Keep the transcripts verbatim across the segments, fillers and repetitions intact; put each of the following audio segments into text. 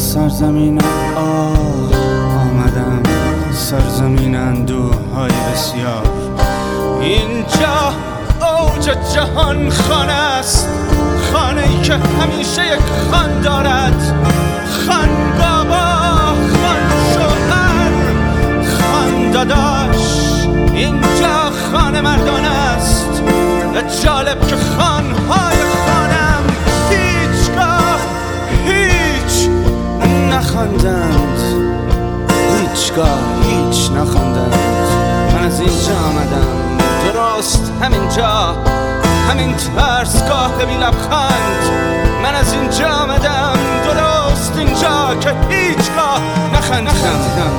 سرزمین آه آمدم، سرزمین اندوهای بسیار. اینجا اوج جهان خانه است، خانه ای که همیشه یک خان دارد، خان بابا، خان شوهر، خان داداش. اینجا خانه مردان است، جالب که خانهای خانم هیچگاه هیچ نخواندند، هیچگاه هیچ نخواندند. من از اینجا آمدم، درست همینجا، همین ترسگاه بی لبخند. من از اینجا آمدم، درست اینجا که هیچگاه نخندیدم.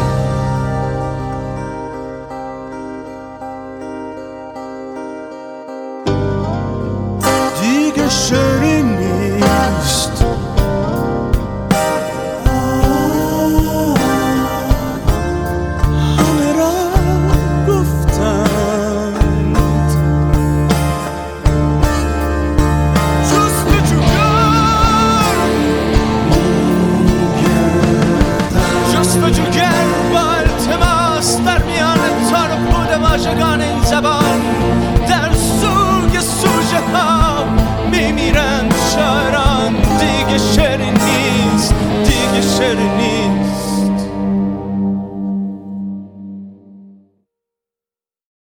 دیگه شعری نیست، همه را گفتند. جستجوگر با التماس در میان تار و پود واژگان این زبان، در سوی سوژه ها میمیرند شاعران. دیگه شعری نیست، دیگه شعری نیست.